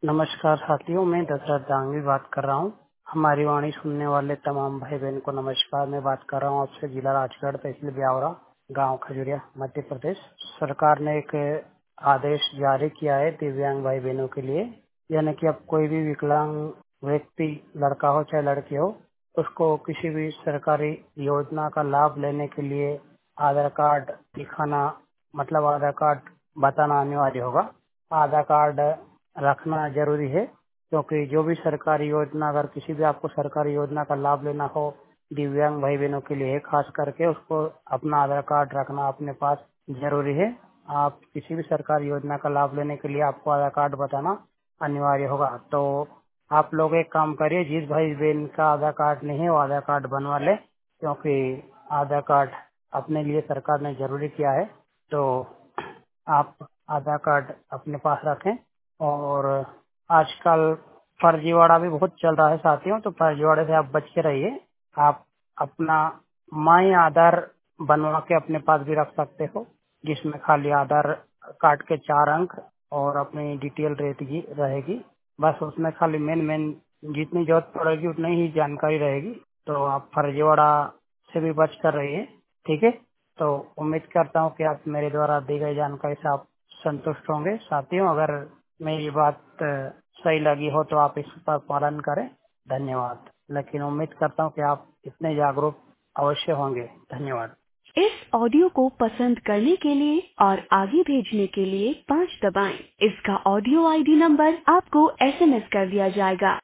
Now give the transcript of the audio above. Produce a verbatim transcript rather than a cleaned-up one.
नमस्कार साथियों, मैं दशरथ दांगी बात कर रहा हूँ। हमारी वाणी सुनने वाले तमाम भाई बहन को नमस्कार। मैं बात कर रहा हूँ आपसे जिला राजगढ़, तहसील ब्यावरा, गांव खजुरिया, मध्य प्रदेश। सरकार ने एक आदेश जारी किया है दिव्यांग भाई बहनों के लिए, यानी कि अब कोई भी विकलांग व्यक्ति, लड़का हो चाहे लड़की हो, उसको किसी भी सरकारी योजना का लाभ लेने के लिए आधार कार्ड दिखाना, मतलब आधार कार्ड बताना अनिवार्य होगा। आधार कार्ड रखना जरूरी है, क्योंकि जो भी सरकारी योजना, अगर किसी भी आपको सरकारी योजना का लाभ लेना हो दिव्यांग भाई बहनों के लिए, खास करके उसको अपना आधार कार्ड रखना अपने पास जरूरी है। आप किसी भी सरकारी योजना का लाभ लेने के लिए आपको आधार कार्ड बताना अनिवार्य होगा। तो आप लोग एक काम करिए, जिस भाई बहन का आधार कार्ड नहीं है वो आधार कार्ड बनवा ले, क्योंकि आधार कार्ड अपने लिए सरकार ने जरूरी किया है। तो आप आधार कार्ड अपने पास रखें। और आजकल फर्जीवाड़ा भी बहुत चल रहा है साथियों, तो फर्जीवाड़े से आप बच के रहिए। आप अपना माई आधार बनवा के अपने पास भी रख सकते हो, जिसमें खाली आधार कार्ड के चार अंक और अपनी डिटेल रहेगी रहेगी बस उसमें खाली मेन मेन जितनी जरूरत पड़ेगी उतनी ही जानकारी रहेगी। तो आप फर्जीवाड़ा से भी बच कर रहिए, ठीक है। तो उम्मीद करता हूँ कि आप मेरे द्वारा दी गई जानकारी से आप संतुष्ट होंगे। साथियों, अगर मेरी बात अ, सही लगी हो तो आप इस पर पालन करें। धन्यवाद। लेकिन उम्मीद करता हूँ कि आप इतने जागरूक अवश्य होंगे। धन्यवाद। इस ऑडियो को पसंद करने के लिए और आगे भेजने के लिए पाँच दबाएं। इसका ऑडियो आईडी नंबर आपको एसएमएस कर दिया जाएगा।